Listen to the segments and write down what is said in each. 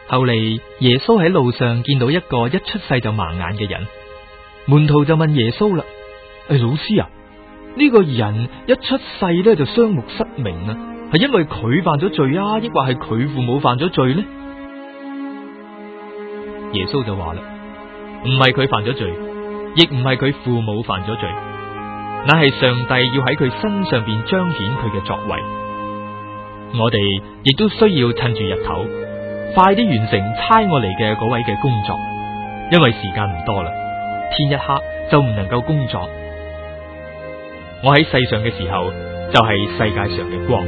後嚟耶穌喺路上見到一個一出世就盲眼嘅人，門徒就問耶穌啦：老師啊，呢個人一出世咧就雙目失明啊，係因為佢犯咗罪啊，抑或係佢父母犯咗罪呢？耶穌就話啦：唔係佢犯咗罪，亦唔係佢父母犯咗罪，乃係上帝要喺佢身上邊彰顯佢嘅作為。我哋亦都需要趁住日頭，快啲完成差我嚟嘅嗰位嘅工作，因為時間唔多啦，天一黑就唔能夠工作。我喺世上嘅時候，就係世界上嘅光。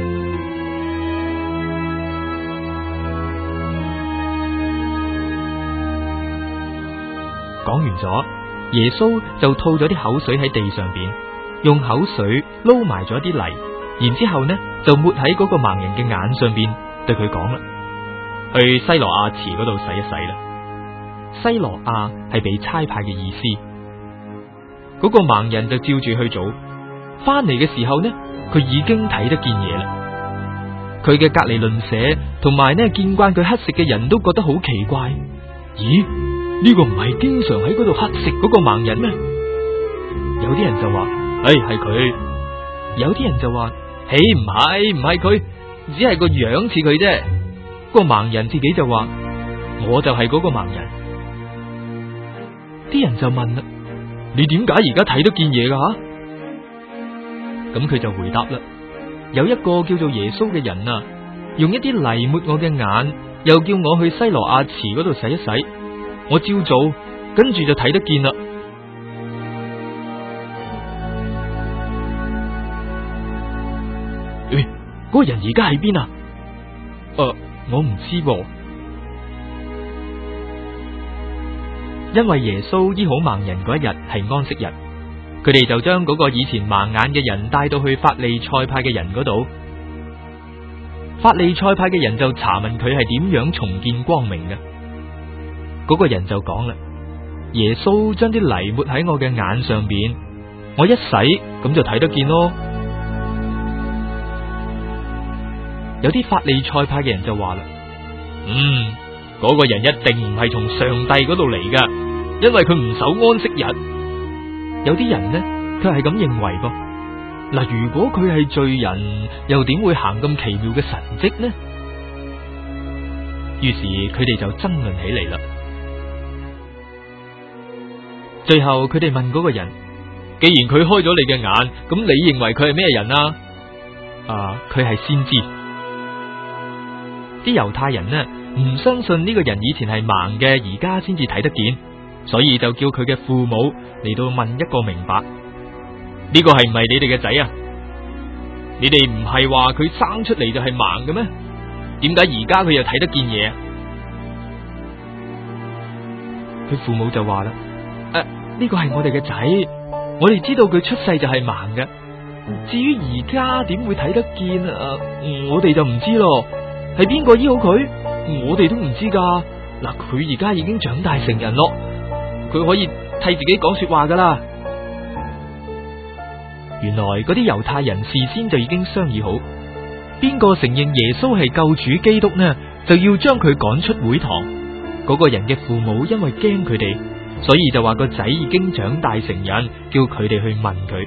講完咗，耶穌就吐咗啲口水喺地上邊，用口水撈埋咗啲泥，然之後呢就抹喺嗰個盲人嘅眼上邊，對佢講啦：去西羅亞池嗰度洗一洗啦。西羅亞係被差派嘅意思。嗰個盲人就照住去做，翻嚟嘅時候呢，佢已經睇得見嘢啦。佢嘅隔籬鄰舍同埋呢見慣佢乞食嘅人都覺得好奇怪，咦？呢個唔係經常喺嗰度乞食嗰個盲人咩？有啲人就話：係佢。有啲人就話：唔係佢，只係個樣似佢啫。個盲人自己就話：我就係嗰個盲人。啲人就問啦：你點解而家睇得見嘢噶？咁佢就回答啦：有一個叫做耶穌嘅人啊，用一啲泥抹我嘅眼，又叫我去西羅亞池嗰度洗一洗。我照做，跟住就睇得見啦。嗰個人而家喺邊啊？我唔知噃。因為耶穌醫好盲人嗰一日係安息日，佢哋就將嗰個以前盲眼嘅人帶到去法利賽派嘅人嗰度。法利賽派嘅人就查問佢係點樣重見光明嘅。嗰個人就講啦：耶穌將啲泥抹喺我嘅眼上邊，我一洗咁就睇得見咯。有啲法利賽派嘅人就話啦：嗰個人一定唔係從上帝嗰度嚟噶，因為佢唔守安息日。有啲人呢，佢係咁認為噃。嗱，如果佢係罪人，又點會行咁奇妙嘅神蹟呢？於是佢哋就爭論起嚟啦。最後佢哋問嗰個人：既然佢開咗你嘅眼，咁你認為佢係咩人啊？佢係先知。啲猶太人呢，唔相信呢個人以前係盲嘅，而家先至睇得見，所以就叫佢嘅父母嚟到問一個明白：呢個係唔係你哋嘅仔啊？你哋唔係話佢生出嚟就係盲嘅咩？點解而家佢又睇得見嘢啊？佢父母就話啦：呢個係我哋嘅仔，我哋知道佢出世就係盲嘅。至於而家點會睇得見啊？我哋就唔知咯。係邊個醫好佢？我哋都唔知噶。嗱，佢而家已經長大成人咯，佢可以替自己講說話噶啦。原來嗰啲猶太人事先就已經商議好，邊個承認耶穌係救主基督呢，就要將佢趕出會堂。嗰個人嘅父母因為驚佢哋，所以就話個仔已經長大成人，叫佢哋去問佢。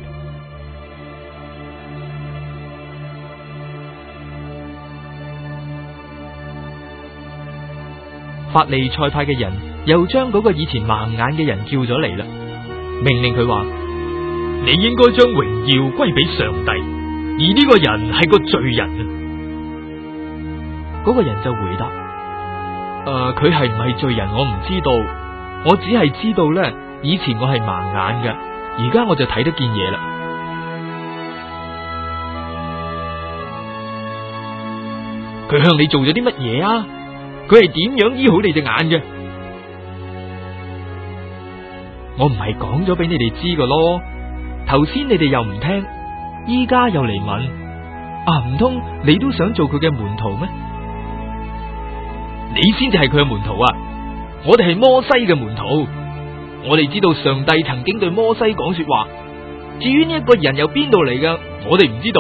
法利賽派嘅人又將嗰個以前盲眼嘅人叫咗嚟啦，命令佢話：你應該將榮耀歸俾上帝，而呢個人係個罪人啊！嗰個人就回答：佢係唔係罪人我唔知道，我只係知道咧，以前我係盲眼嘅，而家我就睇得見嘢啦。佢向你做咗啲乜嘢啊？佢係點樣醫好你隻眼嘅？我唔係講咗俾你哋知噶咯，頭先你哋又唔聽，依家又嚟問，唔通你都想做佢嘅門徒咩？你先至係佢嘅門徒啊！我哋係摩西嘅門徒，我哋知道上帝曾經對摩西講說話，至於呢一個人由邊度嚟噶，我哋唔知道。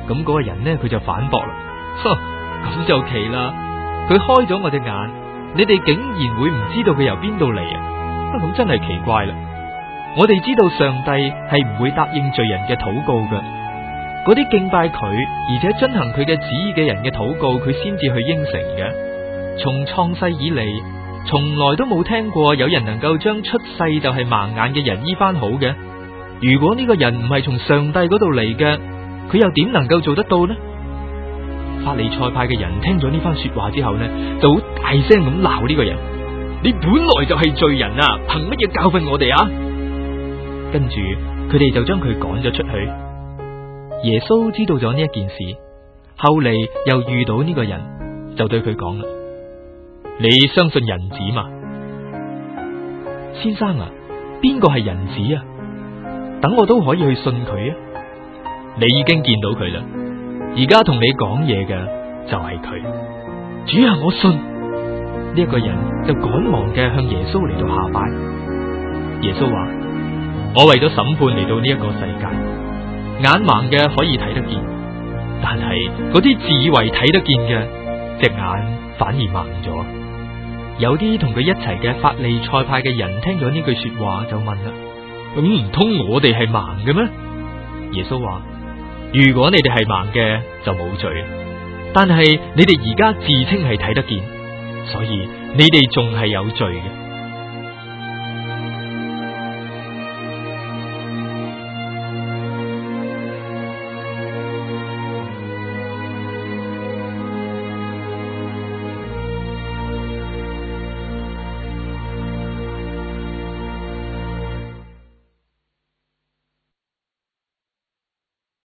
咁嗰個人呢，佢就反駁啦，咁就奇啦，佢開咗我隻眼，你哋竟然會唔知道佢由邊度嚟啊？咁真係奇怪啦！我哋知道上帝係唔會答應罪人嘅禱告嘅，嗰啲敬拜佢而且遵行佢嘅旨意嘅人嘅禱告，佢先至去應承嘅。從創世以嚟，從來都冇聽過有人能夠將出世就係盲眼嘅人醫翻好嘅。如果呢個人唔係從上帝嗰度嚟嘅，佢又點能夠做得到呢？法利賽派嘅人聽咗呢番說話之後呢，就好大聲咁鬧呢個人：你本來就係罪人啊，憑乜嘢教訓我哋啊？跟住佢哋就將佢趕咗出去。耶穌知道咗呢一件事，後嚟又遇到呢個人，就對佢講啦：你相信人子嘛？先生啊，邊個係人子啊？等我都可以去信佢啊！你已經見到佢啦，而家同你講嘢嘅就係佢。主啊，我信。呢一個人就趕忙嘅向耶穌嚟到下拜。耶穌話：我為咗審判嚟到呢一個世界，眼盲嘅可以睇得見，但係嗰啲自以為睇得見嘅，隻眼反而盲咗。有啲同佢一齊嘅法利賽派嘅人聽咗呢句說話就問啦：咁唔通我哋係盲嘅咩？耶穌話：如果你哋係盲嘅就冇罪，但係你哋而家自稱係睇得見，所以你哋仲係有罪嘅。